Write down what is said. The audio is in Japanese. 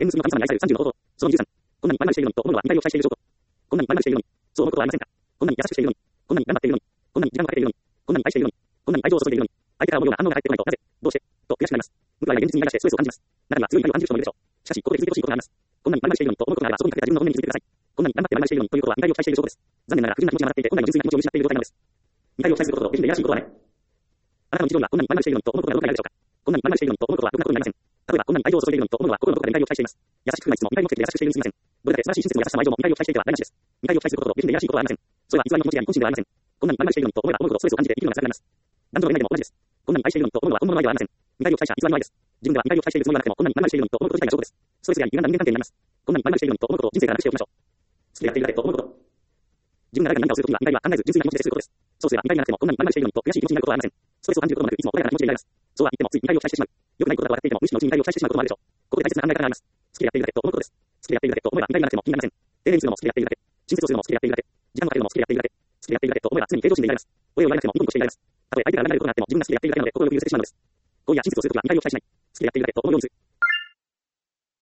縁結びの神様に愛される30の方法。その23。こんなに丸々しているのにと思うのは二回を期待している証拠。こんなに丸々しているのに、そう思うことはありませんか。こんなに優しくしているのに、こんなに頑張っているのに、こんなに時間をかけているのに、こんなに愛しているのに、こんなに愛情を注いでいるのに、相手から思うような反応が返ってこないと、なぜ、どうして、と悔しくなります。僕は現実にイライラしてストレスを感じます。中には強い怒りを感じる人もいるでしょう。しかし、ここで気づいてほしいことがあります。こんなに丸々しているのにと思うことがあれば、そこにかけた自分の本音に気づいてください。こんなに頑張って丸々しているのにということは、見返りを期待している証拠です。残念ながら、不純な気持ちが上がっていて、本来の純粋な気持ちを失っている状態なのです。見返りを期待することと、別にやらしいことはない。あなたの日常には、こんなに丸々しているのにと思うことがどこかにあるでしょうか。こんなに丸々しているのにと思うことは、ろくなことになりません。例えば、こんなに愛情を注いでいるのにと思うのは、心のどこかで見返りを期待しています。優しくないつも、見返りをつけて優しくしているにすみません。どれだけ素晴らしい親切も優しさも愛情も見返りを期待していては台無しです。見返りを期待することと、別にやらしいことはありません。それは偽りの気持ちであり、本心ではありません。こんなに丸々しているのにと思えば思うほどストレスを感じて生きるのが辛くなります。男女の恋愛でも同じです。こんなに愛しているのにと思うのは本物の愛ではありません。見返りを期待者は偽りの愛です。自分では見返りを期待しているつもりはなくても、こんなに丸々しているのにと思うこと自体が証拠です。ストレスや歪んだ人間関係になります。こんなに丸々しているのにと思うことを人生からなくしておきましょう。好きでやっているだけと思うこと。自分が誰かに何かをするときは、見返りは考えず純粋な気持ちですることです。そうすれば見返りがなくても、こんなに丸々しているのにと悔しい気持ちになることはありません。ストレスを感じることもなく、いつも穏やかな気持ちでいられます。そうは言ってもつい見返りを期待してしまう。良くないことだと笑っていても、無視のうちに見返りを期待してしまうこともあるでしょう。ここで大切な考え方があります。好きでやっているだけと思うことです。好きでやっているだけと思えば見返りがなくても気になりません。丁寧にするのも好きでやっているだけ。親切をするのも好きでやっているだけ。時間をかけるのも好きでやっているだけ。好きでやっているだけと思えば常に平常心でいられます。声を言わなくてもニコニコしていられます。たとえ相手から恨まれることがあっても自分が好きでやっているだけなので心よく許せてしまうのです。恋や親切をするときは見返りを期待しない。好きでやっているだけと思うようにする。